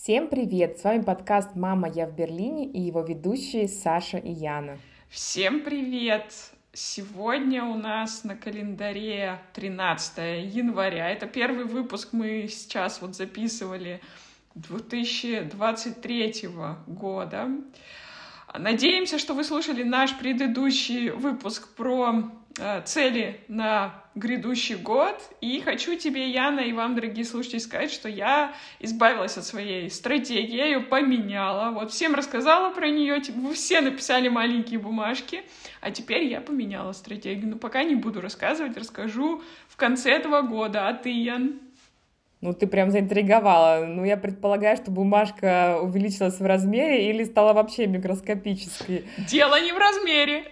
Всем привет! С вами подкаст «Мама, я в Берлине» и его ведущие Саша и Яна. Всем привет! Сегодня у нас на календаре 13 января. Это первый выпуск мы сейчас записывали 2023 года. Надеемся, что вы слушали наш предыдущий выпуск про цели на грядущий год. И хочу тебе, Яна, и вам, дорогие слушатели, сказать, что я избавилась от своей стратегии, я ее поменяла. Всем рассказала про нее, вы все написали маленькие бумажки, а теперь я поменяла стратегию. Но пока не буду рассказывать, расскажу в конце этого года. А ты, Ян? Ты прям заинтриговала. Я предполагаю, что бумажка увеличилась в размере или стала вообще микроскопической. Дело не в размере.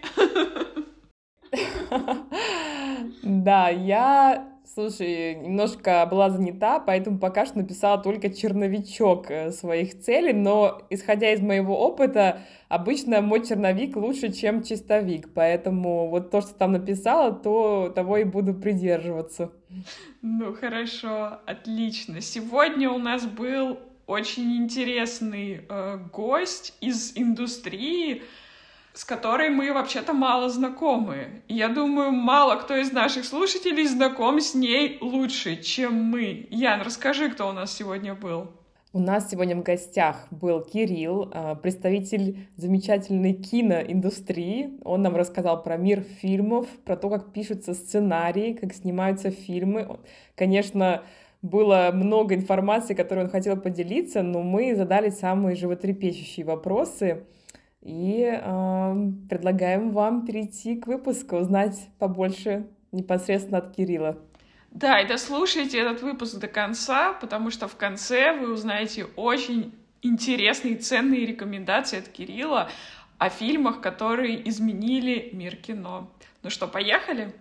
Да, слушай, немножко была занята, поэтому пока что написала только черновичок своих целей, но, исходя из моего опыта, обычно мой черновик лучше, чем чистовик, поэтому то, что там написала, того и буду придерживаться. Хорошо, отлично. Сегодня у нас был очень интересный гость из индустрии, с которой мы вообще-то мало знакомы. Я думаю, мало кто из наших слушателей знаком с ней лучше, чем мы. Ян, расскажи, кто у нас сегодня был. У нас сегодня в гостях был Кирилл, представитель замечательной киноиндустрии. Он нам рассказал про мир фильмов, про то, как пишутся сценарии, как снимаются фильмы. Конечно, было много информации, которой он хотел поделиться, но мы задали самые животрепещущие вопросы. И предлагаем вам перейти к выпуску, узнать побольше непосредственно от Кирилла. Да, и дослушайте этот выпуск до конца, потому что в конце вы узнаете очень интересные и ценные рекомендации от Кирилла о фильмах, которые изменили мир кино. Ну что, поехали?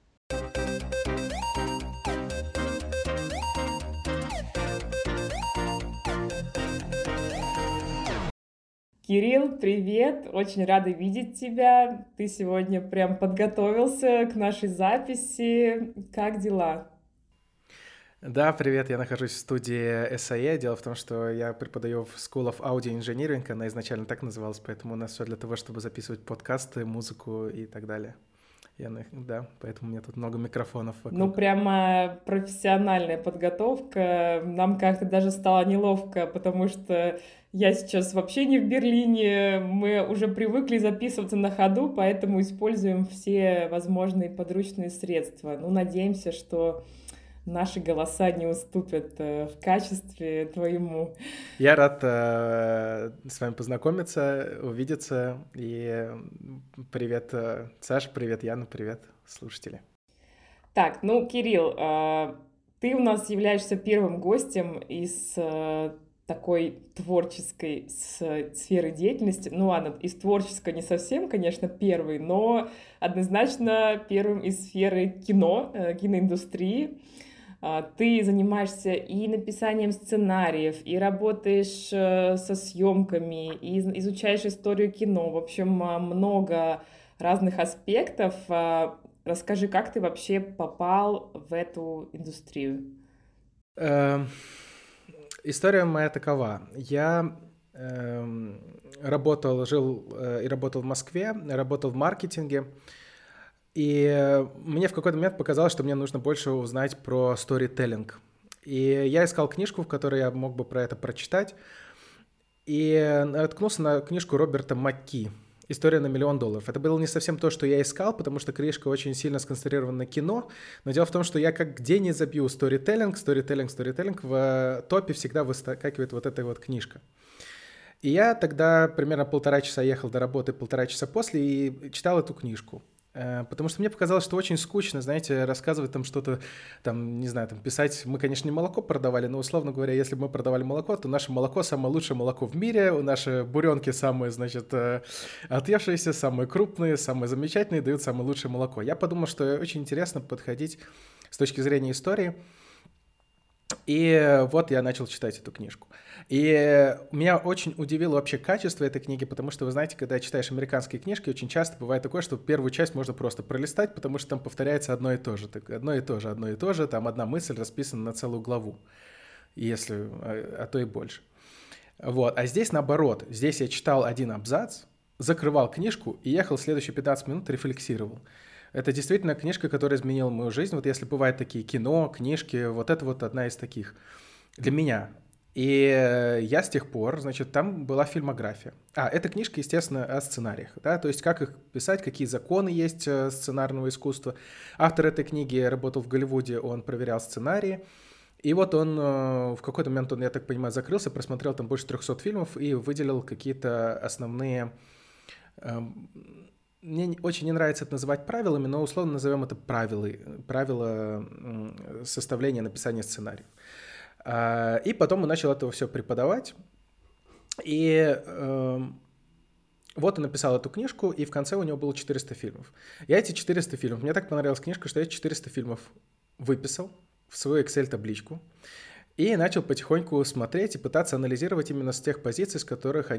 Кирилл, привет! Очень рада видеть тебя. Ты сегодня прям подготовился к нашей записи. Как дела? Да, привет, я нахожусь в студии SAE. Дело в том, что я преподаю в School of Audio Engineering, она изначально так называлась, поэтому у нас все для того, чтобы записывать подкасты, музыку и так далее. Да, поэтому у меня тут много микрофонов вокруг. Прямо профессиональная подготовка. Нам как-то даже стало неловко, потому что я сейчас вообще не в Берлине, мы уже привыкли записываться на ходу, поэтому используем все возможные подручные средства. Надеемся, что наши голоса не уступят в качестве твоему. Я рад с вами познакомиться, увидеться. И привет, Саша, привет, Яна, привет, слушатели. Так, Кирилл, ты у нас являешься первым гостем из такой творческой сферы деятельности. Ладно, из творческой не совсем, конечно, первый, но однозначно первым из сферы кино, киноиндустрии. Ты занимаешься и написанием сценариев, и работаешь со съемками, и изучаешь историю кино. В общем, много разных аспектов. Расскажи, как ты вообще попал в эту индустрию? История моя такова. Я жил и работал в Москве, работал в маркетинге. И мне в какой-то момент показалось, что мне нужно больше узнать про сторителлинг. И я искал книжку, в которой я мог бы про это прочитать. И наткнулся на книжку Роберта Макки «История на $1 миллион». Это было не совсем то, что я искал, потому что книжка очень сильно сконцентрирована на кино. Но дело в том, что я где не забью сторителлинг, в топе всегда выскакивает эта книжка. И я тогда примерно 1,5 часа ехал до работы, 1,5 часа после, и читал эту книжку. Потому что мне показалось, что очень скучно, знаете, рассказывать что-то, не знаю, писать. Мы, конечно, не молоко продавали, но, условно говоря, если бы мы продавали молоко, то наше молоко самое лучшее молоко в мире, наши буренки самые, отъевшиеся, самые крупные, самые замечательные, дают самое лучшее молоко. Я подумал, что очень интересно подходить с точки зрения истории. И я начал читать эту книжку. И меня очень удивило вообще качество этой книги, потому что, вы знаете, когда читаешь американские книжки, очень часто бывает такое, что первую часть можно просто пролистать, потому что там повторяется одно и то же, там одна мысль расписана на целую главу, а то и больше. Вот. А здесь наоборот. Здесь я читал один абзац, закрывал книжку и ехал следующие 15 минут, рефлексировал. Это действительно книжка, которая изменила мою жизнь. Вот если бывают такие кино, книжки, вот это вот одна из таких для меня. И я с тех пор, значит, там была фильмография. Эта книжка, естественно, о сценариях, да, то есть как их писать, какие законы есть сценарного искусства. Автор этой книги работал в Голливуде, он проверял сценарии. И вот он в какой-то момент, я так понимаю, закрылся, просмотрел там больше 300 фильмов и выделил какие-то основные... Мне очень не нравится это называть правилами, но условно назовем это правила составления, написания сценариев. И потом он начал это все преподавать. И вот он написал эту книжку, и в конце у него было 400 фильмов. Эти 400 фильмов, мне так понравилась книжка, что я 400 фильмов выписал в свою Excel-табличку и начал потихоньку смотреть и пытаться анализировать именно с тех позиций, с которых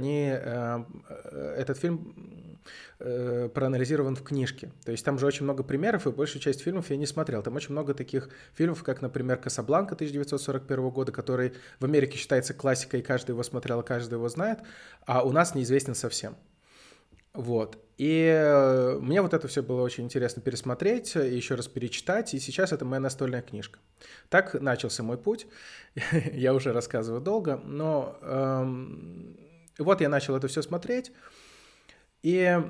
этот фильм проанализирован в книжке. То есть там же очень много примеров, и большую часть фильмов я не смотрел. Там очень много таких фильмов, как, например, «Касабланка» 1941 года, который в Америке считается классикой, и каждый его смотрел, каждый его знает, а у нас неизвестен совсем. Вот. И мне вот это все было очень интересно пересмотреть, еще раз перечитать, и сейчас это моя настольная книжка. Так начался мой путь. Я уже рассказываю долго, но вот я начал это все смотреть, и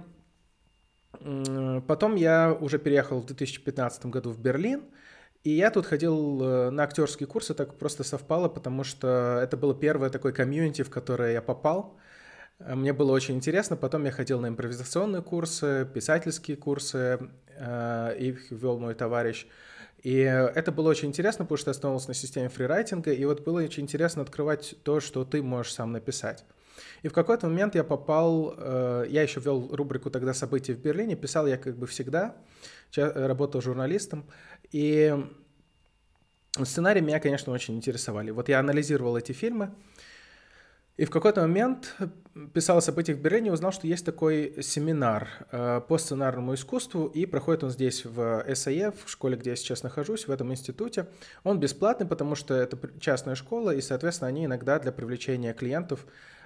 потом я уже переехал в 2015 году в Берлин, и я тут ходил на актерские курсы, так просто совпало, потому что это было первое такое комьюнити, в которое я попал. Мне было очень интересно. Потом я ходил на импровизационные курсы, писательские курсы, их вел мой товарищ. И это было очень интересно, потому что основывалось на системе фрирайтинга, и вот было очень интересно открывать то, что ты можешь сам написать. И в какой-то момент я попал, я еще вел рубрику тогда «События в Берлине», писал я как бы всегда, работал журналистом, и сценарии меня, конечно, очень интересовали. Вот я анализировал эти фильмы, и в какой-то момент писал о событиях в Берлине, узнал, что есть такой семинар по сценарному искусству, и проходит он здесь в САЕ, в школе, где я сейчас нахожусь, в этом институте. Он бесплатный, потому что это частная школа, и, соответственно, они иногда для привлечения клиентов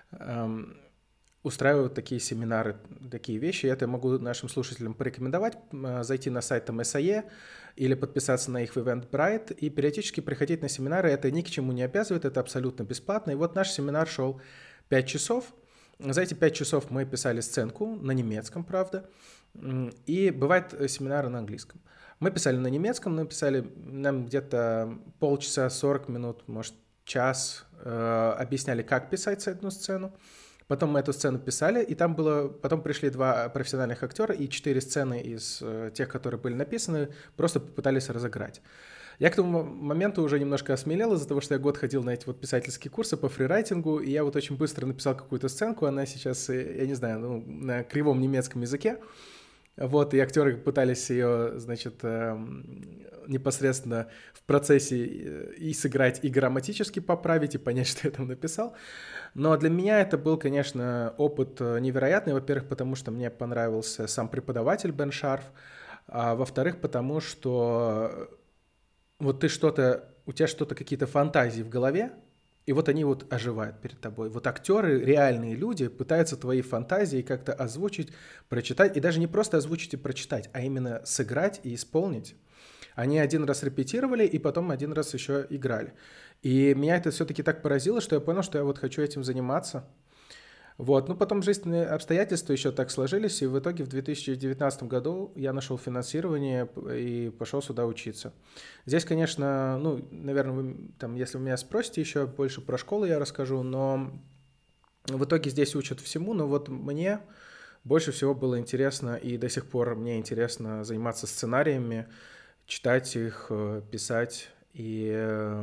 устраивают такие семинары, такие вещи. Это я могу нашим слушателям порекомендовать, зайти на сайт там САЕ или подписаться на их Eventbrite и периодически приходить на семинары. Это ни к чему не обязывает, это абсолютно бесплатно. И вот наш семинар шел 5 часов. За эти 5 часов мы писали сценку на немецком, правда, и бывают семинары на английском. Мы писали на немецком, мы писали нам где-то полчаса, 40 минут, может, час, объясняли, как писать одну сцену. Потом мы эту сцену писали, и там было... Потом пришли 2 профессиональных актера, и 4 сцены из тех, которые были написаны, просто попытались разыграть. Я к тому моменту уже немножко осмелел из-за того, что я год ходил на эти вот писательские курсы по фрирайтингу, и я вот очень быстро написал какую-то сценку, она сейчас, я не знаю, на кривом немецком языке. Вот, и актеры пытались ее, значит, непосредственно в процессе и сыграть, и грамматически поправить, и понять, что я там написал. Но для меня это был, конечно, опыт невероятный. Во-первых, потому что мне понравился сам преподаватель Бен Шарф, а во-вторых, потому что вот у тебя что-то, какие-то фантазии в голове, и вот они вот оживают перед тобой. Вот актеры, реальные люди, пытаются твои фантазии как-то озвучить, прочитать, и даже не просто озвучить и прочитать, а именно сыграть и исполнить. Они один раз репетировали, и потом один раз еще играли. И меня это все-таки так поразило, что я понял, что я вот хочу этим заниматься. Вот. Ну, потом жизненные обстоятельства еще так сложились, и в итоге в 2019 году я нашел финансирование и пошел сюда учиться. Здесь, конечно, ну, наверное, вы, там, если вы меня спросите еще больше про школу, я расскажу, но в итоге здесь учат всему, но вот мне больше всего было интересно, и до сих пор мне интересно заниматься сценариями, читать их, писать, и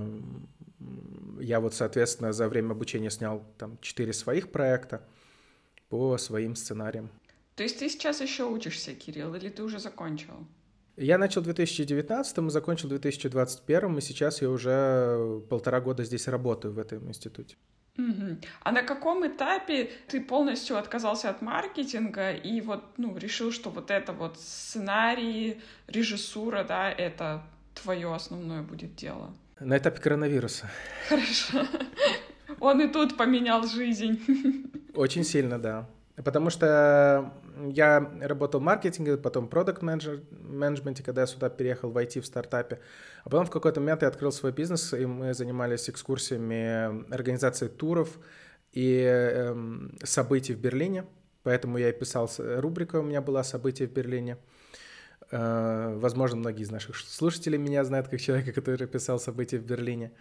я вот, соответственно, за время обучения снял там 4 своих проекта по своим сценариям. То есть ты сейчас еще учишься, Кирилл, или ты уже закончил? Я начал в 2019, закончил в 2021, и сейчас я уже 1,5 года здесь работаю в этом институте. Угу. А на каком этапе ты полностью отказался от маркетинга и вот, решил, что вот это вот сценарий, режиссура, да, это твое основное будет дело? На этапе коронавируса. Хорошо. Он и тут поменял жизнь. Очень сильно, да. Потому что я работал в маркетинге, потом в продакт-менеджменте, когда я сюда переехал в IT в стартапе. А потом в какой-то момент я открыл свой бизнес, и мы занимались экскурсиями, организацией туров и событий в Берлине. Поэтому я и писал, рубрика у меня была «События в Берлине». Возможно, многие из наших слушателей меня знают как человека, который писал «События в Берлине».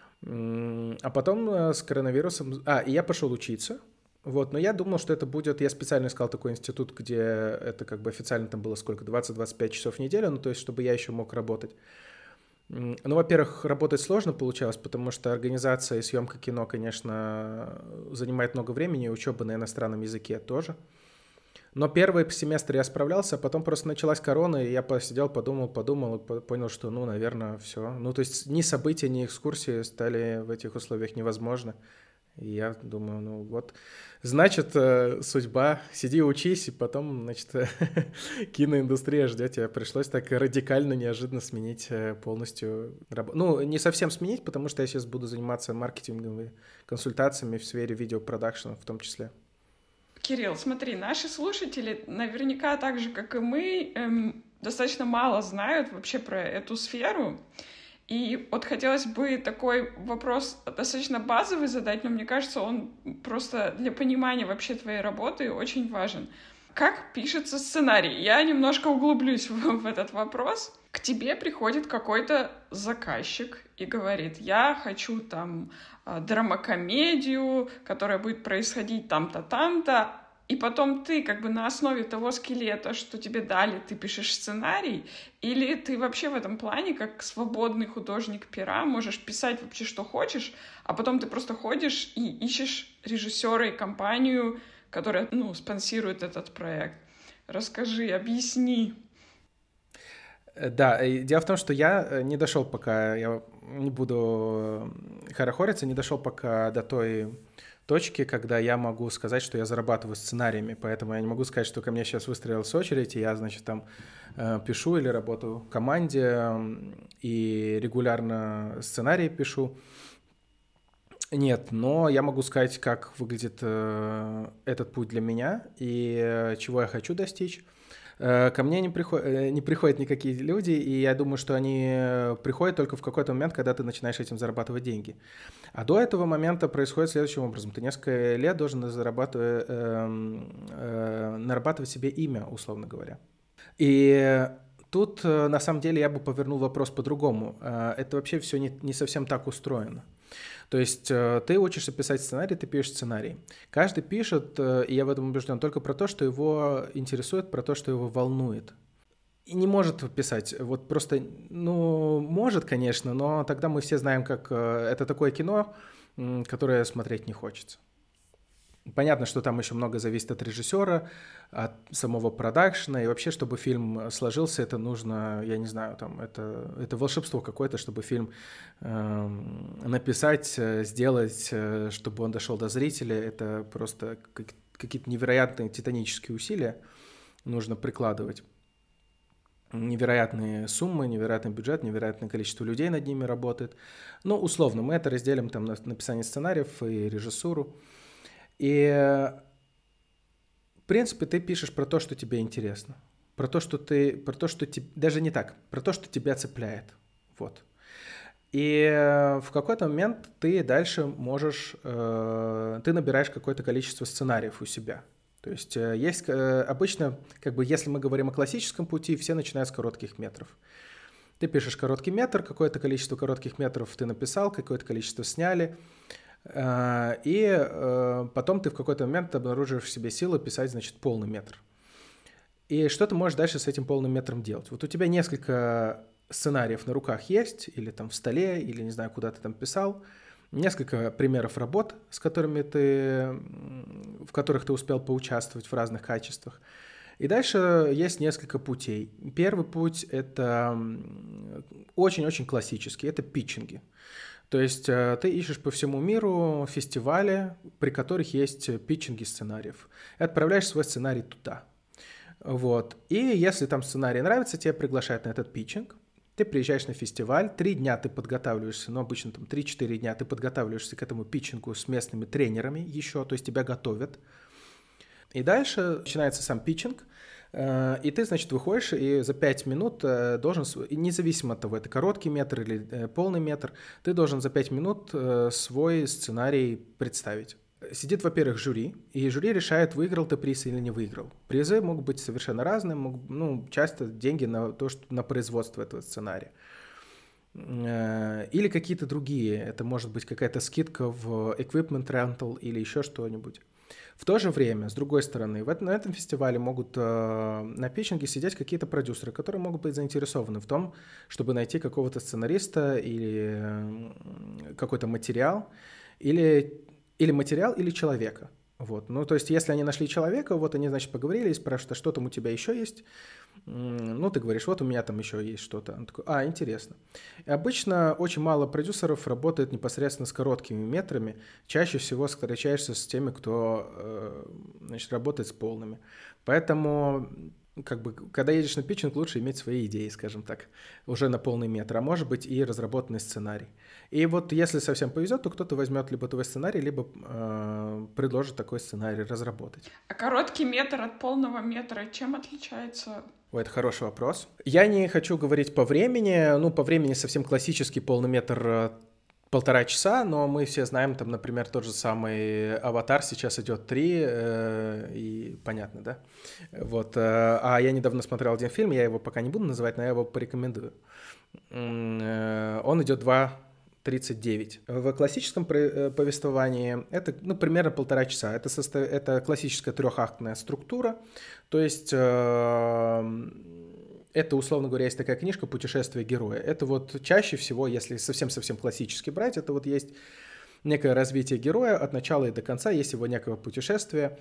А потом с коронавирусом... и я пошел учиться. Вот, но я думал, что это будет... Я специально искал такой институт, где это как бы официально там было сколько? 20-25 часов в неделю, ну, то есть, чтобы я еще мог работать. Ну, во-первых, работать сложно получалось, потому что организация и съемка кино, конечно, занимает много времени, и учеба на иностранном языке тоже. Но первый семестр я справлялся, а потом просто началась корона, и я посидел, подумал, и понял, что, ну, наверное, все. Ну, то есть ни события, ни экскурсии стали в этих условиях невозможны. И я думаю, ну вот, значит, судьба, сиди учись, и потом, значит, киноиндустрия ждет тебя. Пришлось так радикально, неожиданно сменить полностью работу. Ну, не совсем сменить, потому что я сейчас буду заниматься маркетинговыми консультациями в сфере видеопродакшена в том числе. Кирилл, смотри, наши слушатели наверняка так же, как и мы, достаточно мало знают вообще про эту сферу. И вот хотелось бы такой вопрос достаточно базовый задать, но мне кажется, он просто для понимания вообще твоей работы очень важен. Как пишется сценарий? Я немножко углублюсь в этот вопрос. К тебе приходит какой-то заказчик и говорит: я хочу там драмакомедию, которая будет происходить там-то, там-то. И потом ты как бы на основе того скелета, что тебе дали, ты пишешь сценарий, или ты вообще в этом плане, как свободный художник пера, можешь писать вообще что хочешь, а потом ты просто ходишь и ищешь режиссера и компанию, которая, ну, спонсирует этот проект. Расскажи, объясни. Да, и дело в том, что я не дошел пока, я не буду хорохориться, не дошел пока до той точки, когда я могу сказать, что я зарабатываю сценариями, поэтому я не могу сказать, что ко мне сейчас выстроилась очередь, и я, значит, там пишу или работаю в команде и регулярно сценарии пишу. Нет, но я могу сказать, как выглядит этот путь для меня и чего я хочу достичь. Ко мне не приходят никакие люди, и я думаю, что они приходят только в какой-то момент, когда ты начинаешь этим зарабатывать деньги. А до этого момента происходит следующим образом. Ты несколько лет должен нарабатывать себе имя, условно говоря. И тут, на самом деле, я бы повернул вопрос по-другому. Это вообще все не совсем так устроено. То есть ты учишься писать сценарий, ты пишешь сценарий. Каждый пишет, и я в этом убежден, только про то, что его интересует, про то, что его волнует. И не может писать, вот просто, ну, может, конечно, но тогда мы все знаем, как это такое кино, которое смотреть не хочется. Понятно, что там еще много зависит от режиссера, от самого продакшена, и вообще, чтобы фильм сложился, это нужно, я не знаю, там, это волшебство какое-то, чтобы фильм написать, сделать, чтобы он дошел до зрителя, это просто какие-то невероятные титанические усилия нужно прикладывать. Невероятные суммы, невероятный бюджет, невероятное количество людей над ними работает. Ну, условно, мы это разделим там на написание сценариев и режиссуру. И, в принципе, ты пишешь про то, что тебе интересно. Про то, что даже не так, про то, что тебя цепляет. Вот. И в какой-то момент ты дальше можешь, ты набираешь какое-то количество сценариев у себя. То есть обычно, как бы, если мы говорим о классическом пути, все начинают с коротких метров. Ты пишешь короткий метр, какое-то количество коротких метров ты написал, какое-то количество сняли, и потом ты в какой-то момент обнаруживаешь в себе силы писать, значит, полный метр. И что ты можешь дальше с этим полным метром делать? Вот у тебя несколько сценариев на руках есть, или там в столе, или не знаю, куда ты там писал, несколько примеров работ, в которых ты успел поучаствовать в разных качествах. И дальше есть несколько путей. Первый путь — это очень-очень классический, это питчинги. То есть ты ищешь по всему миру фестивали, при которых есть питчинги сценариев, и отправляешь свой сценарий туда. Вот. И если там сценарий нравится, тебя приглашают на этот питчинг, Ты приезжаешь на фестиваль, 3 дня ты подготавливаешься, ну, обычно там 3-4 дня ты подготавливаешься к этому питчингу с местными тренерами еще, то есть тебя готовят. И дальше начинается сам питчинг, и ты, значит, выходишь и за 5 минут должен, независимо от того, это короткий метр или полный метр, ты должен за 5 минут свой сценарий представить. Сидит, во-первых, жюри, и жюри решает, выиграл ты приз или не выиграл. Призы могут быть совершенно разные, часто деньги на то, что на производство этого сценария. Или какие-то другие, это может быть какая-то скидка в equipment rental или еще что-нибудь. В то же время, с другой стороны, на этом фестивале могут на питчинге сидеть какие-то продюсеры, которые могут быть заинтересованы в том, чтобы найти какого-то сценариста или какой-то материал, или материал, или человека. Вот. Ну, то есть, если они нашли человека, вот они, значит, поговорили и спрашивают, а что там у тебя еще есть? Ну, ты говоришь, вот у меня там еще есть что-то. Он такой, интересно. И обычно очень мало продюсеров работает непосредственно с короткими метрами. Чаще всего встречаешься с теми, кто, значит, работает с полными. Поэтому, как бы, когда едешь на питчинг, лучше иметь свои идеи, скажем так, уже на полный метр, а может быть и разработанный сценарий. И вот если совсем повезет, то кто-то возьмет либо твой сценарий, либо предложит такой сценарий разработать. А короткий метр от полного метра чем отличается? Ой, это хороший вопрос. Я не хочу говорить по времени. Ну, по времени совсем классический полный метр 1,5 часа, но мы все знаем, там, например, тот же самый «Аватар» сейчас идет 3, и понятно, да? Вот. А я недавно смотрел один фильм, я его пока не буду называть, но я его порекомендую. Он идет 2:39. В классическом повествовании это, примерно 1,5 часа. Это классическая 3-актная структура, то есть это, условно говоря, есть такая книжка «Путешествие героя». Это вот чаще всего, если совсем-совсем классически брать, это вот есть некое развитие героя от начала и до конца, есть его некое путешествие,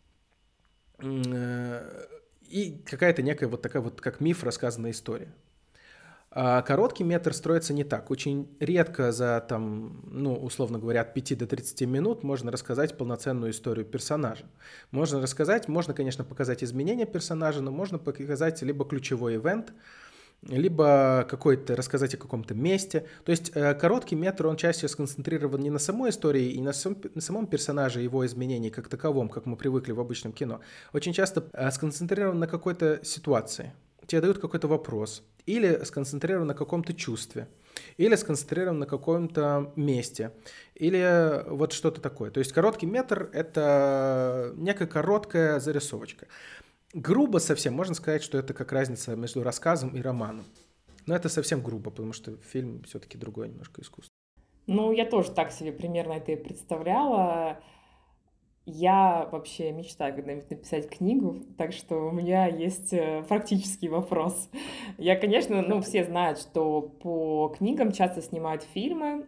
и какая-то некая вот такая вот, как миф, рассказанная история. А короткий метр строится не так. Очень редко за, там, условно говоря, от 5 до 30 минут можно рассказать полноценную историю персонажа. Можно, конечно, показать изменения персонажа, но можно показать либо ключевой ивент, либо рассказать о каком-то месте. То есть короткий метр, он чаще сконцентрирован не на самой истории и на самом персонаже, его изменении как таковом, как мы привыкли в обычном кино. Очень часто сконцентрирован на какой-то ситуации. Тебе дают какой-то вопрос, или сконцентрирован на каком-то чувстве, или сконцентрирован на каком-то месте, или вот что-то такое. То есть короткий метр — это некая короткая зарисовочка. Грубо совсем можно сказать, что это как разница между рассказом и романом. Но это совсем грубо, потому что фильм все-таки другое немножко искусство. Ну, я тоже так себе примерно это и представляла. Я вообще мечтаю когда-нибудь написать книгу, так что у меня есть практический вопрос. Я, конечно, все знают, что по книгам часто снимают фильмы,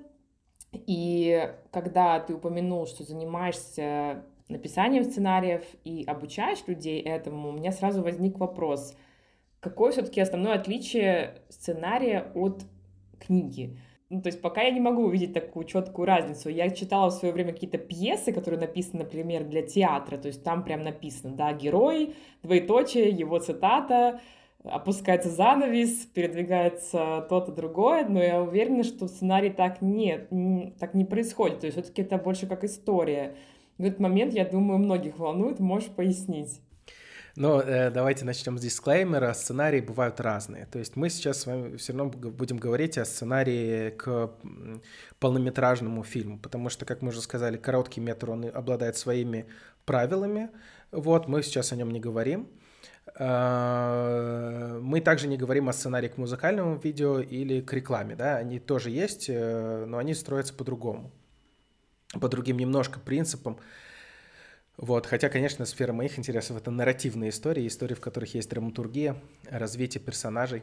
и когда ты упомянул, что занимаешься написанием сценариев и обучаешь людей этому, у меня сразу возник вопрос, какое все-таки основное отличие сценария от книги? То есть пока я не могу увидеть такую четкую разницу. Я читала в свое время какие-то пьесы, которые написаны, например, для театра. То есть там прям написано, да, герой, двоеточие, его цитата, опускается занавес, передвигается то-то другое. Но я уверена, что в сценарии так не происходит. То есть все-таки это больше как история. В этот момент, я думаю, многих волнует. Можешь пояснить? Но давайте начнем с дисклеймера. Сценарии бывают разные. То есть мы сейчас с вами все равно будем говорить о сценарии к полнометражному фильму, потому что, как мы уже сказали, короткий метр, он обладает своими правилами. Вот, мы сейчас о нем не говорим. Мы также не говорим о сценарии к музыкальному видео или к рекламе. Да? Они тоже есть, но они строятся по-другому, по другим немножко принципам. Вот, хотя, конечно, сфера моих интересов — это нарративные истории, в которых есть драматургия, развитие персонажей.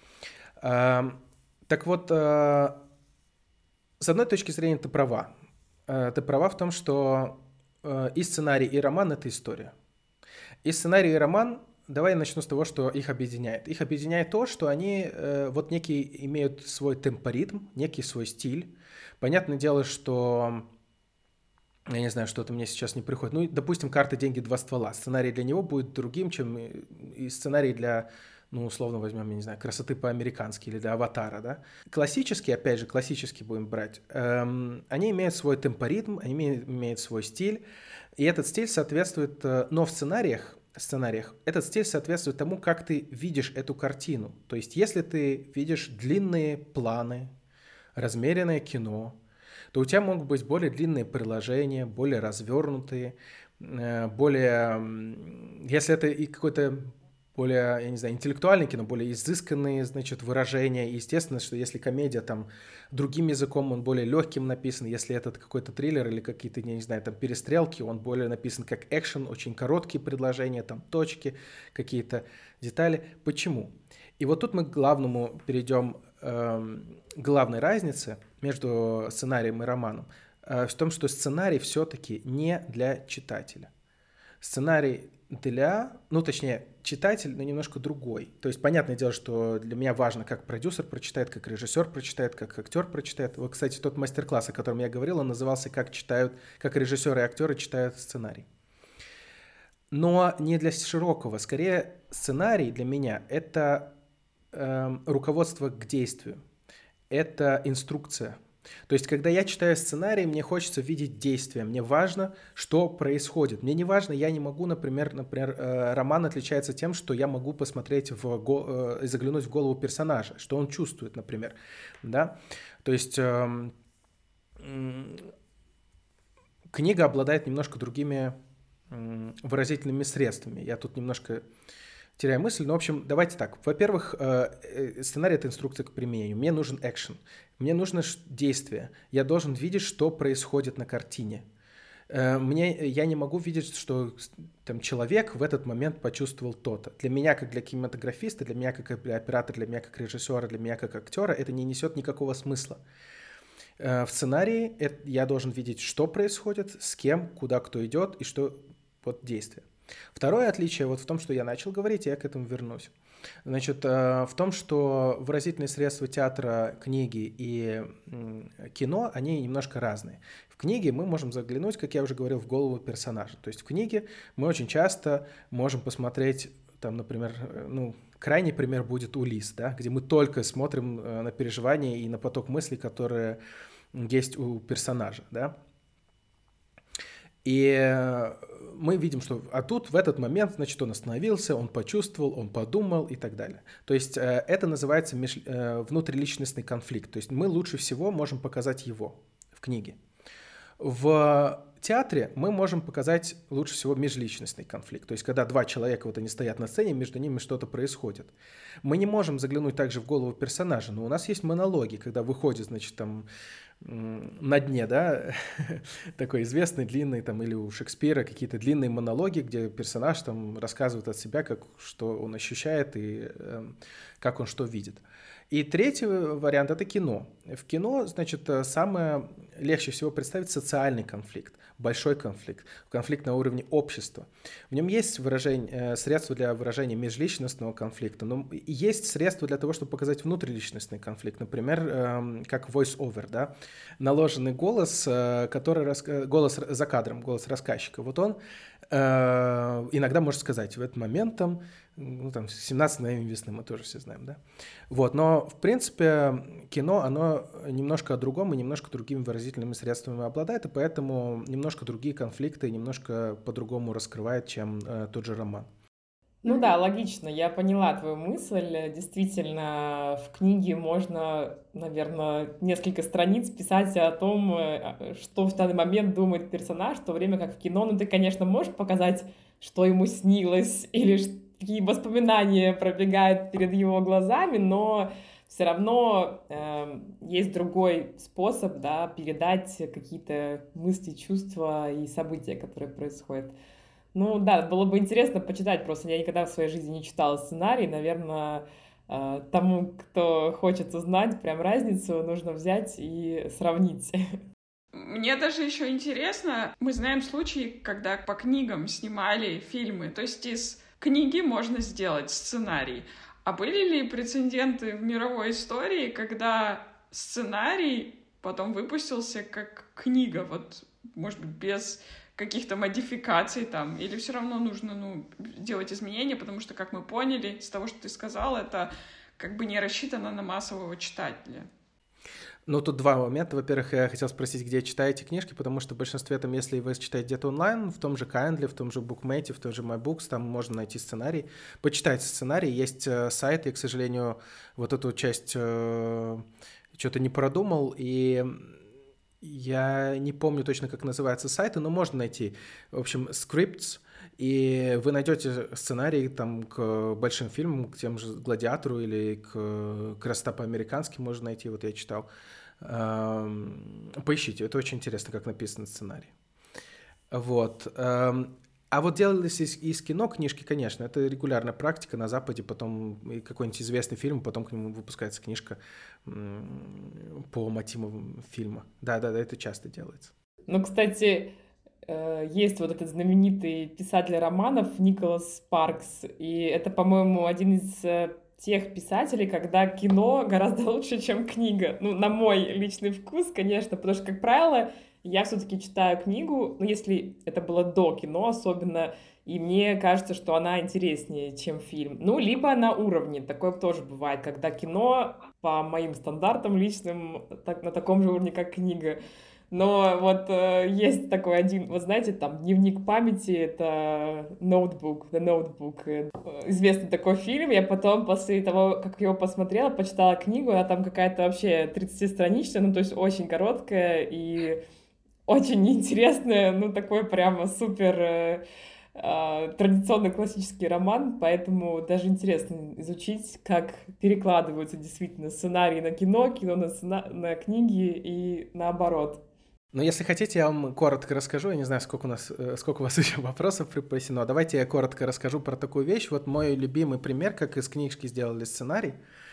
Так вот, с одной точки зрения ты права. Ты права в том, что и сценарий, и роман — это история. И сценарий, и роман, давай я начну с того, что их объединяет. Их объединяет то, что они вот некий имеют свой темпоритм, некий свой стиль. Понятное дело, что... Я не знаю, что-то мне сейчас не приходит. Допустим, «Карта, деньги, два ствола». Сценарий для него будет другим, чем и сценарий для ну, условно возьмем, я не знаю, «Красоты по-американски» или для «Аватара», да. Классические, опять же, классические будем брать, они имеют свой темпоритм, они имеют свой стиль, и этот стиль соответствует, но в сценариях этот стиль соответствует тому, как ты видишь эту картину. То есть, если ты видишь длинные планы, размеренное кино, то у тебя могут быть более длинные предложения, более развернутые, если это и какой-то более, я не знаю, интеллектуальное кино, более изысканные, значит, выражения. Естественно, что если комедия там другим языком, он более легким написан. Если это какой-то триллер или какие-то, я не знаю, там перестрелки, он более написан как экшен, очень короткие предложения, там точки, какие-то детали. Почему? И вот тут мы к главному перейдем, главной разнице между сценарием и романом в том, что сценарий все-таки не для читателя. Сценарий точнее, читатель, но немножко другой. То есть, понятное дело, что для меня важно, как продюсер прочитает, как режиссер прочитает, как актер прочитает. Вот, кстати, тот мастер-класс, о котором я говорил, он назывался как режиссеры и актеры читают сценарий. Но не для широкого. Скорее, сценарий для меня — это руководство к действию. Это инструкция. То есть, когда я читаю сценарий, мне хочется видеть действия. Мне важно, что происходит. Мне не важно, я не могу, например, роман отличается тем, что я могу посмотреть заглянуть в голову персонажа, что он чувствует, например. Да? То есть, книга обладает немножко другими выразительными средствами. Я тут немножко теряю мысль, но, в общем, давайте так. Во-первых, сценарий — это инструкция к применению. Мне нужен экшен, мне нужно действие. Я должен видеть, что происходит на картине. Я не могу видеть, что там человек в этот момент почувствовал то-то. Для меня, как для кинематографиста, для меня, как для оператора, для меня, как режиссера, для меня, как актера, это не несет никакого смысла. В сценарии я должен видеть, что происходит, с кем, куда кто идет и что вот действие. Второе отличие вот в том, что я начал говорить, я к этому вернусь. Значит, в том, что выразительные средства театра, книги и кино, они немножко разные. В книге мы можем заглянуть, как я уже говорил, в голову персонажа. То есть в книге мы очень часто можем посмотреть, там, например, крайний пример будет «Улисс», да, где мы только смотрим на переживания и на поток мыслей, которые есть у персонажа, да. И мы видим, что тут в этот момент, значит, он остановился, он почувствовал, он подумал и так далее. То есть это называется внутриличностный конфликт. То есть мы лучше всего можем показать его в книге. В театре мы можем показать лучше всего межличностный конфликт. То есть когда два человека, вот они стоят на сцене, между ними что-то происходит. Мы не можем заглянуть также в голову персонажа, но у нас есть монологи, когда выходит, значит, там на дне, да, такой известный, длинный, там, или у Шекспира какие-то длинные монологи, где персонаж там рассказывает от себя, что он ощущает и как он что видит. И третий вариант — это кино. В кино, значит, самое легче всего представить социальный конфликт, большой конфликт на уровне общества. В нем есть средства для выражения межличностного конфликта, но есть средства для того, чтобы показать внутриличностный конфликт. Например, как voice-over, да, наложенный голос, голос за кадром, голос рассказчика. Вот он иногда может сказать в этот момент, там, 17 мгновений весны, мы тоже все знаем, да? Вот, но, в принципе, кино, оно немножко о другом и немножко другими выразительными средствами обладает, и поэтому немножко другие конфликты немножко по-другому раскрывает, чем тот же роман. Ну да, логично, я поняла твою мысль. Действительно, в книге можно, наверное, несколько страниц писать о том, что в данный момент думает персонаж, в то время как в кино, ты, конечно, можешь показать, что ему снилось, или какие воспоминания пробегают перед его глазами, но все равно есть другой способ, да, передать какие-то мысли, чувства и события, которые происходят. Ну да, было бы интересно почитать, просто я никогда в своей жизни не читала сценарий, наверное, тому, кто хочет узнать прям разницу, нужно взять и сравнить. Мне даже еще интересно, мы знаем случаи, когда по книгам снимали фильмы, то есть из книги можно сделать сценарий. А были ли прецеденты в мировой истории, когда сценарий потом выпустился как книга, вот, может быть, без каких-то модификаций там? Или все равно нужно, делать изменения, потому что, как мы поняли, из того, что ты сказал, это как бы не рассчитано на массового читателя? Ну, тут два момента. Во-первых, я хотел спросить, где читаете книжки, потому что в большинстве, там, если вы читаете где-то онлайн, в том же Kindle, в том же BookMate, в том же MyBooks, там можно найти сценарий. Почитайте сценарий, есть сайт, я, к сожалению, вот эту часть что-то не продумал, и я не помню точно, как называется сайт, но можно найти. В общем, Scripts, и вы найдете сценарий там к большим фильмам, к тем же «Гладиатору» или к «Красота по-американски» можно найти, вот я читал. Поищите, это очень интересно, как написан сценарий. Вот. А вот делались из кино книжки, конечно, это регулярная практика на Западе, потом какой-нибудь известный фильм, потом к нему выпускается книжка по мотивам фильма. Да-да-да, это часто делается. Ну, кстати, есть вот этот знаменитый писатель романов Николас Спаркс, и это, по-моему, один из тех писателей, когда кино гораздо лучше, чем книга. Ну, на мой личный вкус, конечно, потому что, как правило, я все-таки читаю книгу, ну, если это было до кино особенно, и мне кажется, что она интереснее, чем фильм. Ну, либо на уровне, такое тоже бывает, когда кино по моим стандартам личным на таком же уровне, как книга. Но вот есть такой один, вот знаете, там «Дневник памяти», это «Ноутбук», «The Notebook», известный такой фильм. Я потом, после того, как его посмотрела, почитала книгу, она там какая-то вообще 30-страничная, ну, то есть очень короткая и очень интересная, ну, такой прямо супер традиционный классический роман, поэтому даже интересно изучить, как перекладываются действительно сценарии на кино, кино на книги и наоборот. Ну, если хотите, я вам коротко расскажу. Я не знаю, сколько у вас еще вопросов припасено. Давайте я коротко расскажу про такую вещь. Вот мой любимый пример, как из книжки сделали сценарий.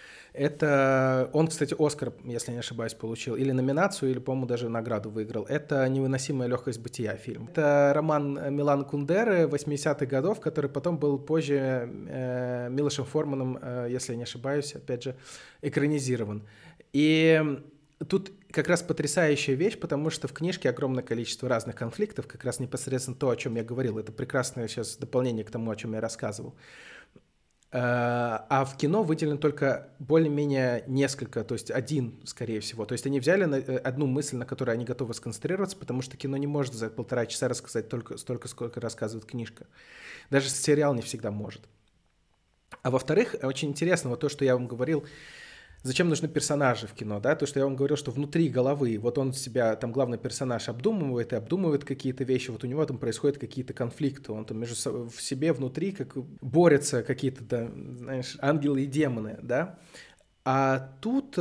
Это он, кстати, Оскар, если не ошибаюсь, получил. Или номинацию, или, по-моему, даже награду выиграл. Это «Невыносимая легкость бытия» фильм. Это роман Милан Кундеры 80-х годов, который потом был позже Милошем Форманом, если я не ошибаюсь, опять же, экранизирован. И тут как раз потрясающая вещь, потому что в книжке огромное количество разных конфликтов, как раз непосредственно то, о чем я говорил. Это прекрасное сейчас дополнение к тому, о чем я рассказывал. А в кино выделено только более-менее несколько, то есть один, скорее всего. То есть они взяли одну мысль, на которой они готовы сконцентрироваться, потому что кино не может за 1,5 часа рассказать только столько, сколько рассказывает книжка. Даже сериал не всегда может. А во-вторых, очень интересно вот то, что я вам говорил, зачем нужны персонажи в кино, да, то, что я вам говорил, что внутри головы, вот он себя, там главный персонаж обдумывает какие-то вещи, вот у него там происходят какие-то конфликты, он там в себе внутри как борются какие-то, да, знаешь, ангелы и демоны, да, а тут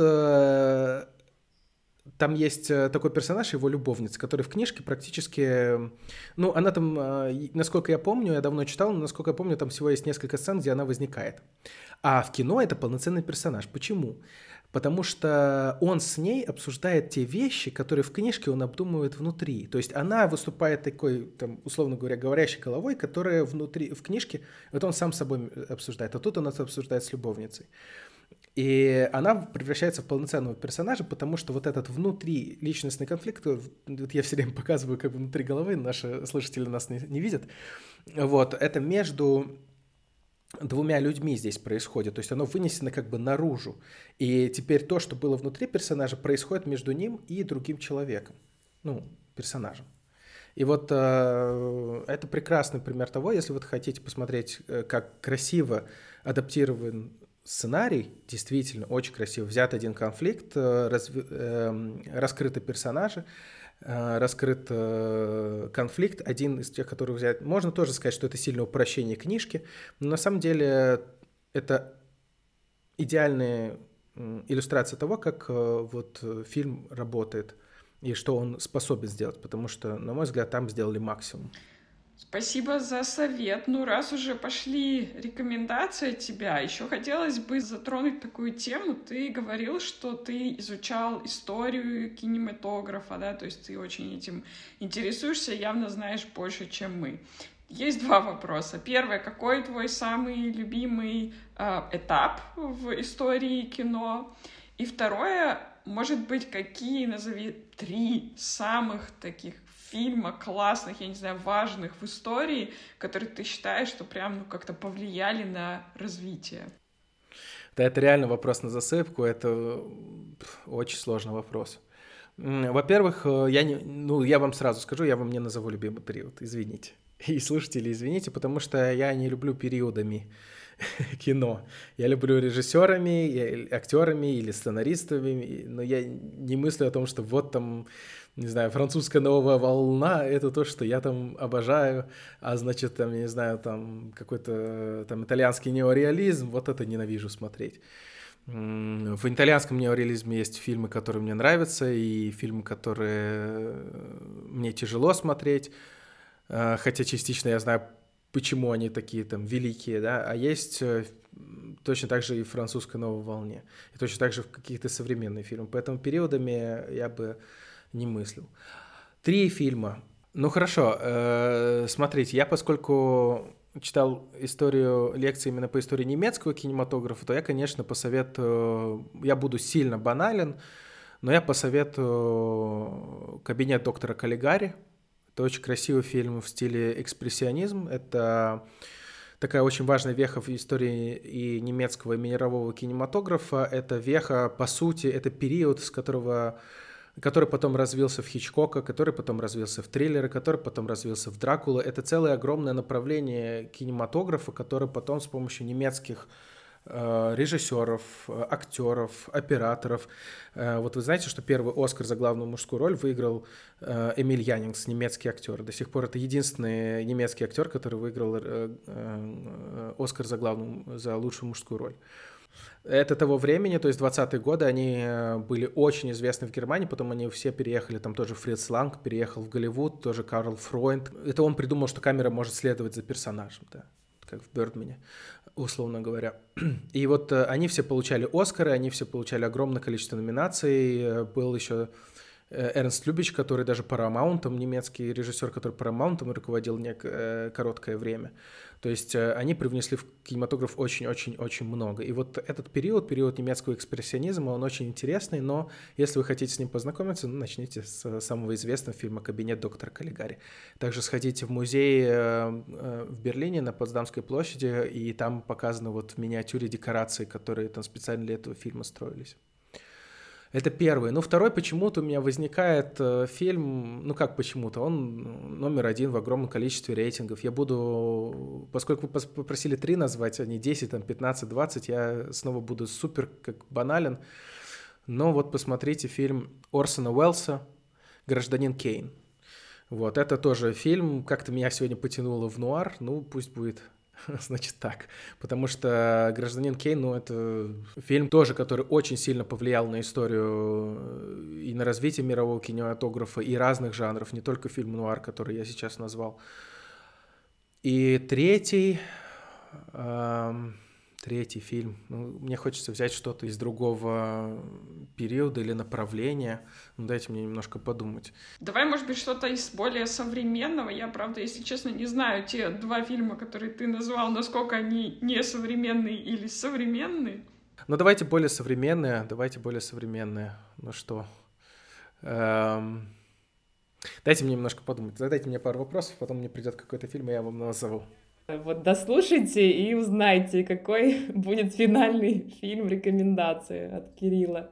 там есть такой персонаж, его любовница, который в книжке практически... Ну, она там, насколько я помню, я давно читал, но, насколько я помню, там всего есть несколько сцен, где она возникает. А в кино это полноценный персонаж. Почему? Потому что он с ней обсуждает те вещи, которые в книжке он обдумывает внутри. То есть она выступает такой, там, условно говоря, говорящей головой, которая внутри, в книжке, вот он сам с собой обсуждает, а тут он это обсуждает с любовницей. И она превращается в полноценного персонажа, потому что вот этот внутри личностный конфликт, вот я все время показываю как бы внутри головы, наши слушатели нас не видят, вот, это между двумя людьми здесь происходит, то есть оно вынесено как бы наружу, и теперь то, что было внутри персонажа, происходит между ним и другим человеком, ну, персонажем. И вот это прекрасный пример того, если вы хотите посмотреть, как красиво адаптирован сценарий, действительно очень красиво. Взят один конфликт, раскрыты персонажи, раскрыт конфликт, один из тех, которые взять. Можно тоже сказать, что это сильное упрощение книжки, но на самом деле это идеальная иллюстрация того, как вот фильм работает и что он способен сделать, потому что, на мой взгляд, там сделали максимум. Спасибо за совет. Ну, раз уже пошли рекомендации от тебя, еще хотелось бы затронуть такую тему. Ты говорил, что ты изучал историю кинематографа, да, то есть ты очень этим интересуешься, явно знаешь больше, чем мы. Есть два вопроса. Первое, какой твой самый любимый этап в истории кино? И второе, может быть, какие, назови 3 самых таких фильма классных, я не знаю, важных в истории, которые ты считаешь, что прям ну, как-то повлияли на развитие? Да, это реально вопрос на засыпку, это очень сложный вопрос. Во-первых, я вам сразу скажу, я вам не назову любимый период, извините. И слушатели, извините, потому что я не люблю периодами кино. Я люблю режиссерами, актерами или сценаристами, но я не мыслю о том, что вот там, не знаю, французская новая волна — это то, что я там обожаю, а значит, там, не знаю, там какой-то там итальянский неореализм, вот это ненавижу смотреть. В итальянском неореализме есть фильмы, которые мне нравятся, и фильмы, которые мне тяжело смотреть, хотя частично я знаю, почему они такие там великие, да, а есть точно так же и в французской новой волне, и точно так же в каких-то современных фильмах, поэтому периодами я бы не мыслил. 3 фильма. Ну хорошо, смотрите, я поскольку читал историю, лекции именно по истории немецкого кинематографа, то я, конечно, посоветую, я буду сильно банален, но я посоветую «Кабинет доктора Каллигари». Это очень красивый фильм в стиле экспрессионизм. Это такая очень важная веха в истории и немецкого, и мирового кинематографа. Это веха, по сути, это период, который потом развился в Хичкока, который потом развился в триллеры, который потом развился в Дракула. Это целое огромное направление кинематографа, которое потом с помощью немецких режиссеров, актеров, операторов. Вот вы знаете, что первый Оскар за главную мужскую роль выиграл Эмиль Янингс, немецкий актер. До сих пор это единственный немецкий актер, который выиграл Оскар за лучшую мужскую роль. Это того времени, то есть 20-е годы, они были очень известны в Германии, потом они все переехали, там тоже Фриц Ланг переехал в Голливуд, тоже Карл Фройнд. Это он придумал, что камера может следовать за персонажем, да, как в «Бёрдмане», условно говоря. И вот они все получали Оскары, они все получали огромное количество номинаций. Был еще Эрнст Любич, который даже Paramount, немецкий режиссер, который Paramount руководил короткое время. То есть они привнесли в кинематограф очень-очень-очень много. И вот этот период немецкого экспрессионизма, он очень интересный, но если вы хотите с ним познакомиться, начните с самого известного фильма «Кабинет доктора Каллигари». Также сходите в музей в Берлине на Потсдамской площади, и там показаны вот в миниатюре декорации, которые там специально для этого фильма строились. Это первый. Ну, второй почему-то у меня возникает фильм, ну как почему-то, он номер 1 в огромном количестве рейтингов. Я буду, поскольку вы попросили 3 назвать, а не 10, там, 15, 20, я снова буду супер как банален. Но вот посмотрите фильм Орсона Уэллса «Гражданин Кейн». Вот, это тоже фильм, как-то меня сегодня потянуло в нуар, ну пусть будет... Значит так, потому что «Гражданин Кейн», ну, это фильм тоже, который очень сильно повлиял на историю и на развитие мирового кинематографа и разных жанров, не только фильм нуар, который я сейчас назвал. И третий фильм, ну, мне хочется взять что-то из другого периода или направления. Ну, дайте мне немножко подумать. Давай, может быть, что-то из более современного. Я, правда, если честно, не знаю те 2 фильма, которые ты назвал, насколько они не современные или современные. Ну, давайте более современные. Ну что? Дайте мне немножко подумать. Задайте мне пару вопросов, потом мне придет какой-то фильм, и я вам назову. Вот дослушайте и узнайте, какой будет финальный фильм рекомендации от Кирилла.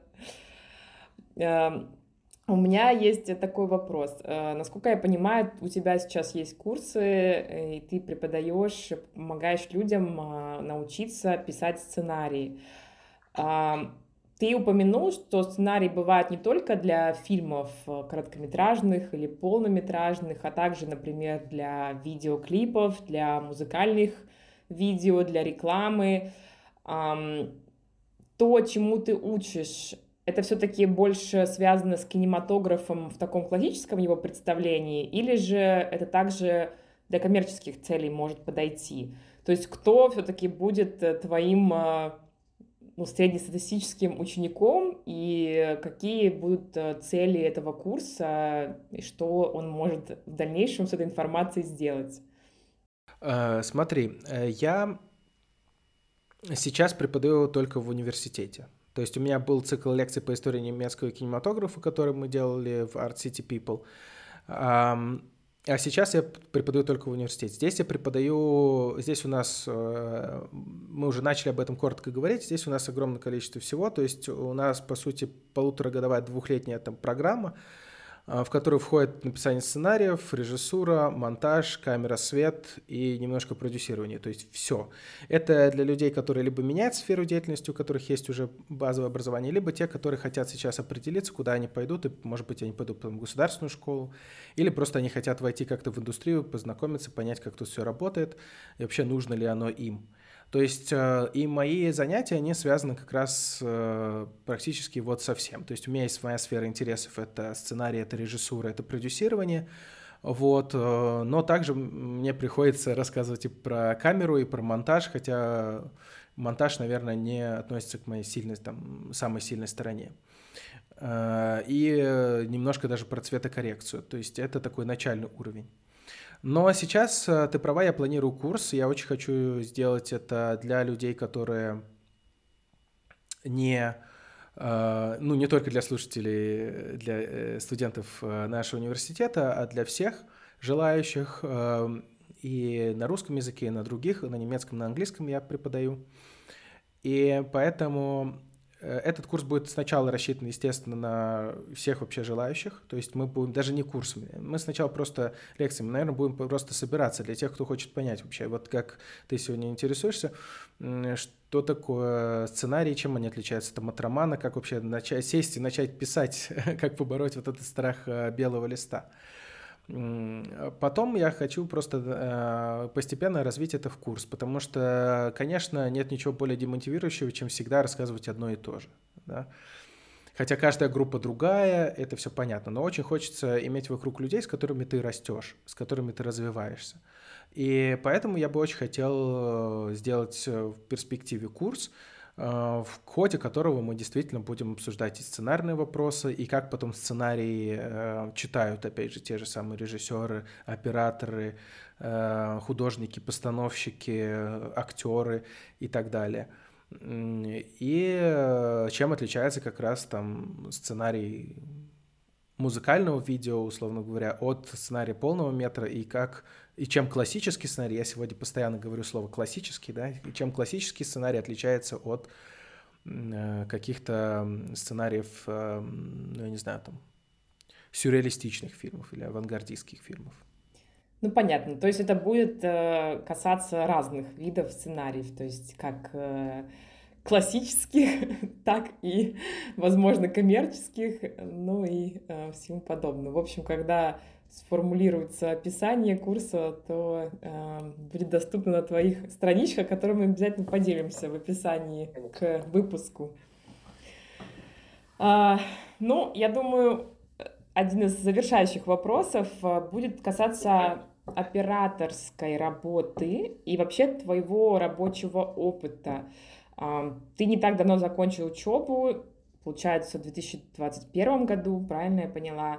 У меня есть такой вопрос. Насколько я понимаю, у тебя сейчас есть курсы, и ты преподаешь, помогаешь людям научиться писать сценарии. Ты упомянул, что сценарий бывает не только для фильмов короткометражных или полнометражных, а также, например, для видеоклипов, для музыкальных видео, для рекламы. То, чему ты учишь, это все-таки больше связано с кинематографом в таком классическом его представлении, или же это также для коммерческих целей может подойти? То есть кто все-таки будет твоим среднестатистическим учеником, и какие будут цели этого курса, и что он может в дальнейшем с этой информацией сделать? Смотри, я сейчас преподаю только в университете. То есть у меня был цикл лекций по истории немецкого кинематографа, который мы делали в Art City People. А сейчас я преподаю только в университете. Здесь я преподаю, здесь у нас, мы уже начали об этом коротко говорить, здесь у нас огромное количество всего, то есть у нас, по сути, полуторагодовая, двухлетняя там программа, в которую входит написание сценариев, режиссура, монтаж, камера, свет и немножко продюсирование, то есть все. Это для людей, которые либо меняют сферу деятельности, у которых есть уже базовое образование, либо те, которые хотят сейчас определиться, куда они пойдут, и, может быть, они пойдут потом в государственную школу, или просто они хотят войти как-то в индустрию, познакомиться, понять, как тут все работает, и вообще нужно ли оно им. То есть и мои занятия, они связаны как раз практически вот со всем. То есть у меня есть моя сфера интересов, это сценарий, это режиссура, это продюсирование, вот, но также мне приходится рассказывать и про камеру, и про монтаж, хотя монтаж, наверное, не относится к моей сильной, там, самой сильной стороне. И немножко даже про цветокоррекцию, то есть это такой начальный уровень. Но сейчас, ты права, я планирую курс, я очень хочу сделать это для людей, которые не только для слушателей, для студентов нашего университета, а для всех желающих. И на русском языке, и на других, на немецком, на английском я преподаю. И поэтому этот курс будет сначала рассчитан, естественно, на всех вообще желающих, то есть мы будем даже не курсами, мы сначала просто лекциями, наверное, будем просто собираться для тех, кто хочет понять вообще, вот как ты сегодня интересуешься, что такое сценарий, чем они отличаются там от романа, как вообще начать сесть и начать писать, как побороть вот этот страх белого листа. Потом я хочу просто постепенно развить это в курс, потому что, конечно, нет ничего более демотивирующего, чем всегда рассказывать одно и то же. Да? Хотя каждая группа другая, это все понятно, но очень хочется иметь вокруг людей, с которыми ты растешь, с которыми ты развиваешься. И поэтому я бы очень хотел сделать в перспективе курс, в ходе которого мы действительно будем обсуждать и сценарные вопросы, и как потом сценарии читают, опять же, те же самые режиссеры, операторы, художники, постановщики, актеры и так далее. И чем отличается как раз там сценарий музыкального видео, условно говоря, от сценария полного метра, и чем классический сценарий, я сегодня постоянно говорю слово классический, да, и чем классический сценарий отличается от каких-то сценариев, ну, я не знаю, там, сюрреалистичных фильмов или авангардистских фильмов. Ну, понятно. То есть это будет касаться разных видов сценариев, то есть как классических, так и, возможно, коммерческих, ну и всему подобного. В общем, когда сформулируется описание курса, то будет доступно на твоих страничках, которыми мы обязательно поделимся в описании к выпуску. Ну, я думаю, один из завершающих вопросов будет касаться операторской работы и вообще твоего рабочего опыта. Ты не так давно закончил учебу, получается, в 2021 году, правильно я поняла?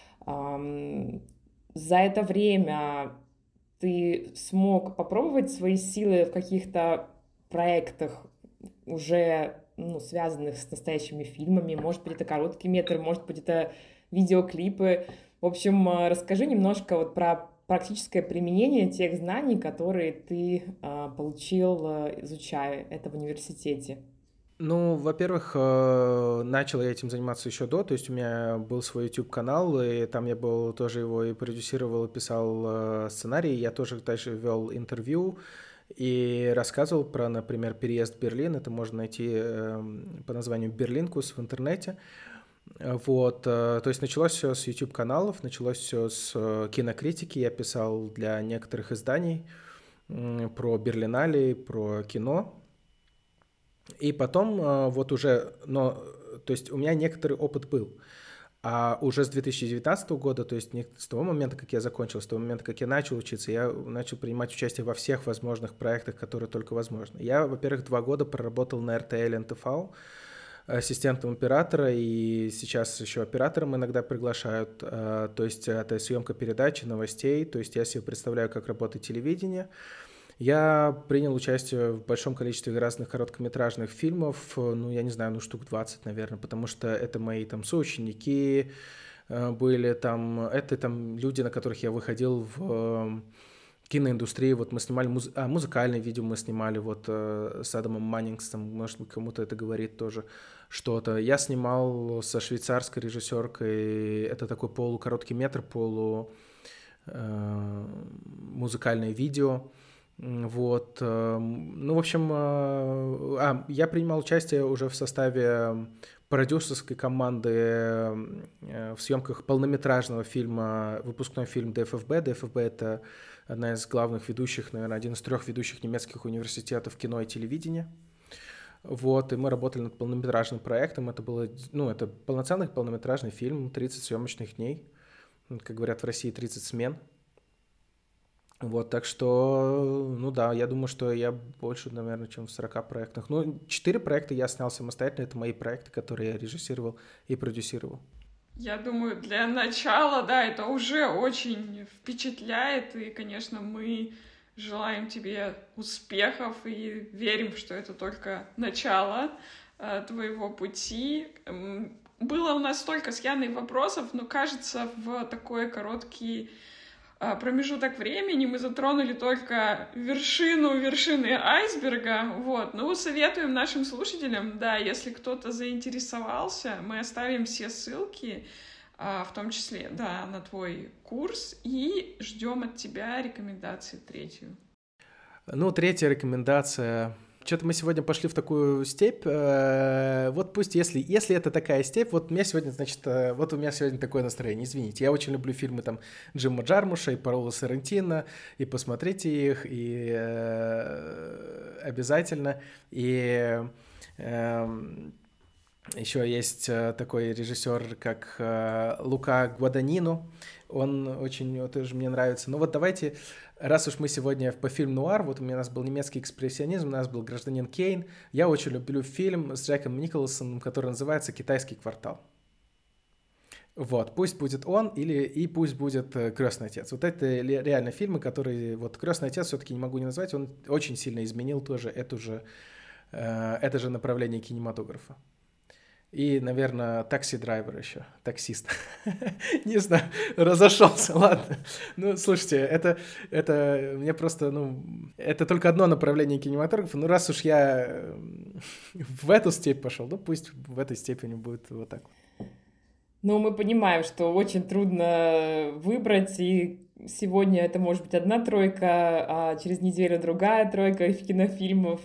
За это время ты смог попробовать свои силы в каких-то проектах, уже связанных с настоящими фильмами? Может быть, это короткий метр, может быть, это видеоклипы. В общем, расскажи немножко вот про практическое применение тех знаний, которые ты получил, изучая это в университете. Ну, во-первых, начал я этим заниматься еще до, то есть у меня был свой YouTube-канал, и там я был тоже его и продюсировал, и писал сценарий, я тоже дальше вел интервью и рассказывал про, например, переезд в Берлин, это можно найти по названию «Берлинкус» в интернете. Вот, то есть началось все с YouTube-каналов, началось все с кинокритики, я писал для некоторых изданий про Берлинале, про кино. И потом вот уже, то есть у меня некоторый опыт был, а уже с 2019 года, то есть не с того момента, как я закончил, с того момента, как я начал учиться, я начал принимать участие во всех возможных проектах, которые только возможны. Я, во-первых, 2 года проработал на RTL НТВ ассистентом оператора, и сейчас еще оператором иногда приглашают, то есть это съемка передачи, новостей, то есть я себе представляю, как работает телевидение. Я принял участие в большом количестве разных короткометражных фильмов, ну, я не знаю, штук 20, наверное, потому что это мои там соученики, были там, это там люди, на которых я выходил в киноиндустрии. Вот мы снимали музыкальное видео, мы снимали вот с Адамом Маннингсом, может быть, кому-то это говорит тоже что-то. Я снимал со швейцарской режиссеркой, это такой полукороткий метр, музыкальное видео. Вот. Ну, в общем, я принимал участие уже в составе продюсерской команды в съемках полнометражного фильма, выпускной фильм ДФФБ. ДФФБ — это одна из главных ведущих, наверное, один из 3 ведущих немецких университетов кино и телевидения. Вот, и мы работали над полнометражным проектом. Это было, это полноценный полнометражный фильм, 30 съемочных дней. Как говорят в России, 30 смен. Вот, так что, я думаю, что я больше, наверное, чем в 40 проектах. 4 проекта я снял самостоятельно, это мои проекты, которые я режиссировал и продюсировал. Я думаю, для начала, да, это уже очень впечатляет, и, конечно, мы желаем тебе успехов и верим, что это только начало твоего пути. Было у нас столько с Яной вопросов, но, кажется, в такой короткий промежуток времени мы затронули только вершины айсберга. Вот. Советуем нашим слушателям, да, если кто-то заинтересовался, мы оставим все ссылки, в том числе, да, на твой курс, и ждем от тебя рекомендации 3-ю. 3-я рекомендация. Что-то мы сегодня пошли в такую степь. Вот пусть, если это такая степь, вот у меня сегодня, вот у меня сегодня такое настроение, извините. Я очень люблю фильмы там Джима Джармуша и Паула Соррентино, и посмотрите их, и обязательно. И еще есть такой режиссер, как Лука Гваданино. Он тоже мне нравится. Вот давайте, раз уж мы сегодня по фильм нуар, вот у нас был немецкий экспрессионизм, у нас был «Гражданин Кейн». Я очень люблю фильм с Джеком Николсоном, который называется «Китайский квартал». Вот, пусть будет он, и пусть будет «Крестный отец». Вот это реально фильмы, которые... Вот «Крестный отец» все-таки не могу не назвать, он очень сильно изменил тоже это же направление кинематографа. И, наверное, такси-драйвер еще, таксист. Не знаю, разошелся, ладно. Слушайте, это мне просто, это только одно направление кинематографа. Раз уж я в эту степь пошел, пусть в этой степени будет вот так. Мы понимаем, что очень трудно выбрать, и сегодня это может быть одна тройка, а через неделю другая тройка кинофильмов.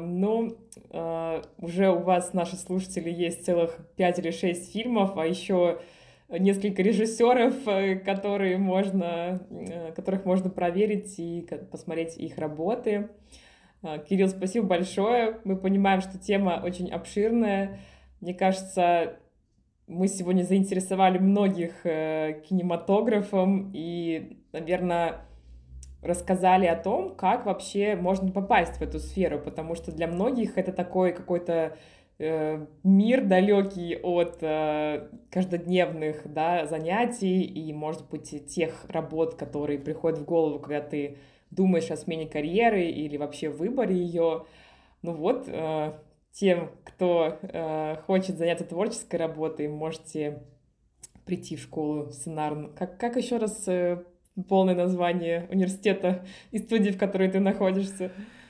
Уже у вас, наши слушатели, есть целых 5 или 6 фильмов, а еще несколько режиссеров, которых можно проверить и посмотреть их работы. Кирилл, спасибо большое. Мы понимаем, что тема очень обширная. Мне кажется, мы сегодня заинтересовали многих кинематографом и, наверное, рассказали о том, как вообще можно попасть в эту сферу, потому что для многих это такой какой-то мир далекий от каждодневных, да, занятий и, может быть, тех работ, которые приходят в голову, когда ты думаешь о смене карьеры или вообще выборе ее. Тем, кто хочет заняться творческой работой, можете прийти в школу сценарную. Как еще раз полное название университета и студии, в которой ты находишься?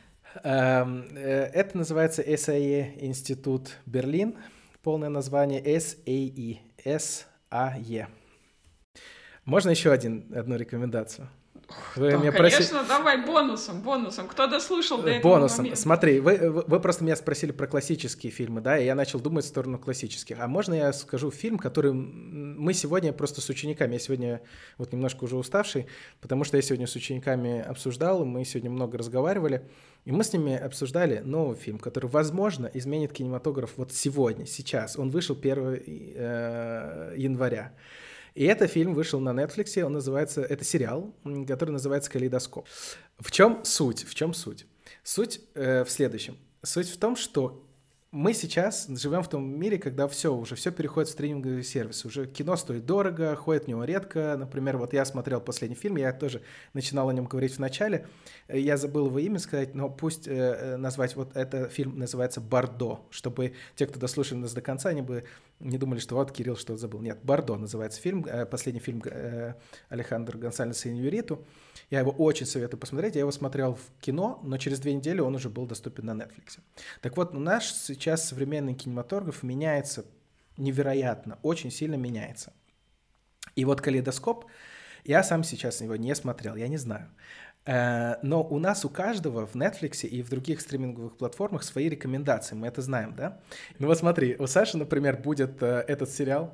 Это называется SAE Институт Берлин. Полное название SAE. SAE. Можно еще одну рекомендацию? Конечно, давай бонусом. Кто дослушал до этого момента? Смотри, вы просто меня спросили про классические фильмы, да, и я начал думать в сторону классических. А можно я скажу фильм, который мы сегодня просто с учениками, я сегодня вот немножко уже уставший, потому что я сегодня с учениками обсуждал, мы сегодня много разговаривали, и мы с ними обсуждали новый фильм, который, возможно, изменит кинематограф вот сегодня, сейчас. Он вышел 1 января. И этот фильм вышел на Netflix, это сериал, который называется «Калейдоскоп». В чем суть? Суть в следующем. Суть в том, что мы сейчас живем в том мире, когда уже все переходит в стриминговые сервисы. Уже кино стоит дорого, ходит в него редко. Например, вот я смотрел последний фильм, я тоже начинал о нем говорить в начале. Я забыл его имя сказать, но пусть назвать, вот этот фильм называется «Бордо», чтобы те, кто дослушали нас до конца, они бы не думали, что вот Кирилл что-то забыл. Нет, «Бордо» называется фильм, последний фильм Алехандро Гонсалеса Иньярриту. Я его очень советую посмотреть. Я его смотрел в кино, но через 2 недели он уже был доступен на Netflix. Так вот, наш сейчас современный кинематограф меняется невероятно, очень сильно меняется. И вот «Калейдоскоп», я сам сейчас его не смотрел, я не знаю. Но у нас у каждого в Netflix и в других стриминговых платформах свои рекомендации, мы это знаем, да? Ну вот смотри, у Саши, например, будет этот сериал,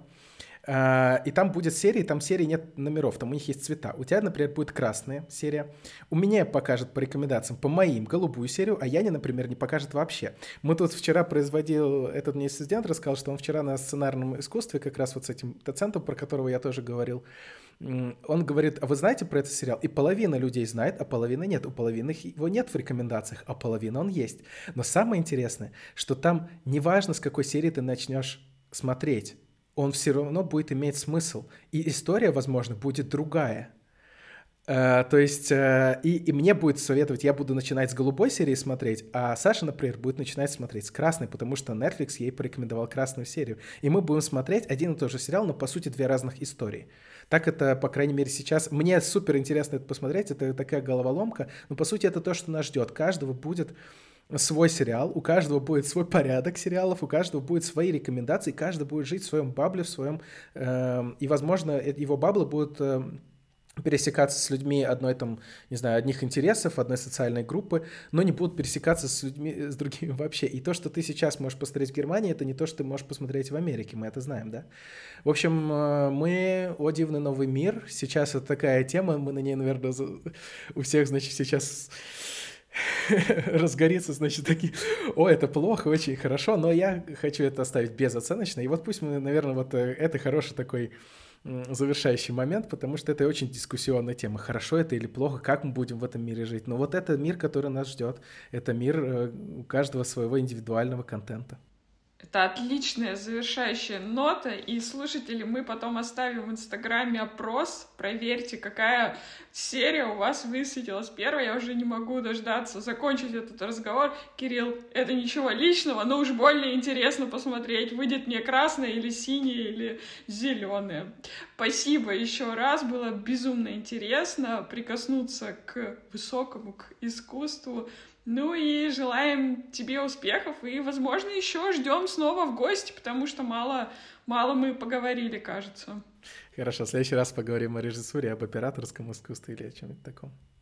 и там будет серии, там серии нет номеров, там у них есть цвета. У тебя, например, будет красная серия, у меня покажет по рекомендациям, по моим, голубую серию, а Яне, например, не покажет вообще. Мы тут вчера этот мне студент рассказал, что он вчера на сценарном искусстве, как раз вот с этим доцентом, про которого я тоже говорил, он говорит, а вы знаете про этот сериал? И половина людей знает, а половина нет. У половины его нет в рекомендациях, а половина он есть. Но самое интересное, что там неважно, с какой серии ты начнешь смотреть, он все равно будет иметь смысл. И история, возможно, будет другая. То есть, и мне будет советовать, я буду начинать с голубой серии смотреть, а Саша, например, будет начинать смотреть с красной, потому что Netflix ей порекомендовал красную серию. И мы будем смотреть один и тот же сериал, но, по сути, 2 разных истории. Так это, по крайней мере, сейчас. Мне супер интересно это посмотреть, это такая головоломка, но, по сути, это то, что нас ждет. Каждого будет свой сериал, у каждого будет свой порядок сериалов, у каждого будет свои рекомендации, каждый будет жить в своем бабле, в своем... и, возможно, его баблы будут пересекаться с людьми одних интересов, одной социальной группы, но не будут пересекаться с людьми, с другими вообще. И то, что ты сейчас можешь посмотреть в Германии, это не то, что ты можешь посмотреть в Америке, мы это знаем, да? В общем, мы «О дивный новый мир», сейчас это такая тема, мы на ней, наверное, у всех, значит, сейчас... разгорится, значит, такие, это плохо, очень хорошо, но я хочу это оставить безоценочно, и вот пусть мы, наверное, вот это хороший такой завершающий момент, потому что это очень дискуссионная тема, хорошо это или плохо, как мы будем в этом мире жить, но вот это мир, который нас ждет, это мир у каждого своего индивидуального контента. Это отличная завершающая нота, и, слушатели, мы потом оставим в Инстаграме опрос, проверьте, какая серия у вас высветилась первая, я уже не могу дождаться закончить этот разговор. Кирилл, это ничего личного, но уж больно интересно посмотреть, выйдет мне красная или синяя или зеленая. Спасибо еще раз, было безумно интересно прикоснуться к высокому, к искусству. Ну и желаем тебе успехов, и, возможно, еще ждем снова в гости, потому что мало мы поговорили, кажется. Хорошо, в следующий раз поговорим о режиссуре, об операторском искусстве или о чем-нибудь таком.